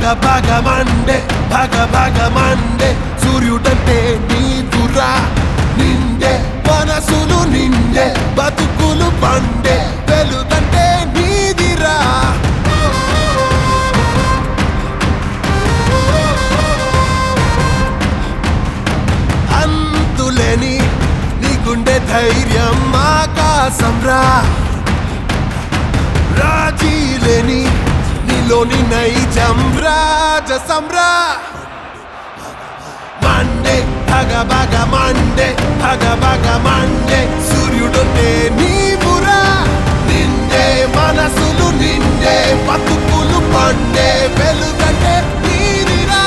భగ మండే సూర్యుడంటే నీవురా నిండే మనసులు నిండే బతుకులు పండే వెలుగంటే నీదిరా అంతులేని నీ గుండె ధైర్యం ఆకాశంరా రాజీలేని నీలోని నైజం రాజసంరా మండే భగ మండే సూర్యుడుంటే నీవురా నిండే మనసులు నిండే బతుకులు పండే వెలుగంటే నీదిరా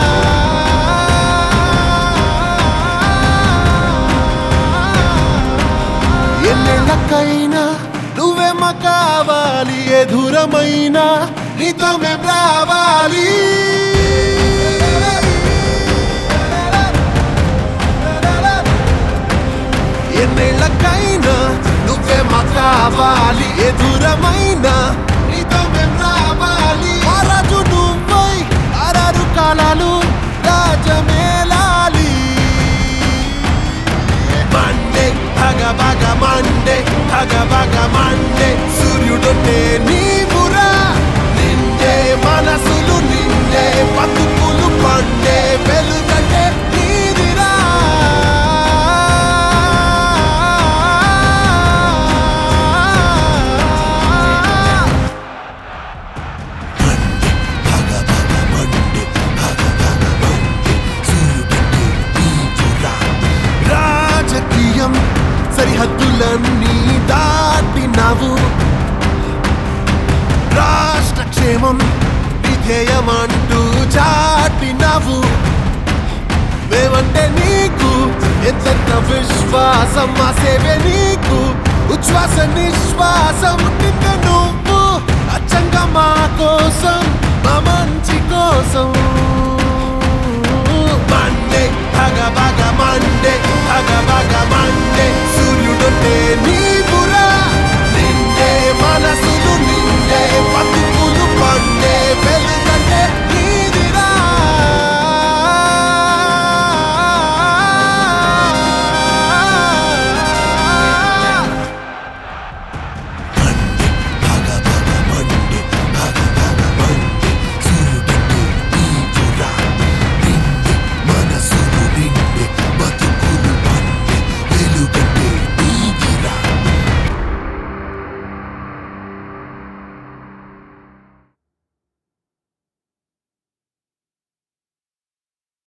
ఎన్నెళ్ళకైనా నువ్వేమ కావాలి ఎదురమైనా నీతో మేం రావాలి ఎన్నేళ్ళకైనా నువ్వేమ కావాలి ఎదురమైనా నీతో మేం రావాలి రాజు నువ్వై ఆరారు కాలాలు రాజమేలాలి మండే భగ మండే సూర్యుడుంటే నీవురా నిండే మనసులు నిండే బతుకులు పండే వెలుగంటే నీదిరా రాజకీయం సరిహద్దులన్నీ దాటినావు రాష్ట్ర క్షేమం విధేయమంటూ చాటినావు మేమంటే నీకు ఎంత విశ్వాసం మా సేవే నీకు ఉచ్ఛ్వాస నిశ్వాసం నిన్ను నువ్వు అచ్చంగా మా కోసం మా మంచి కోసం మండే భగ మండే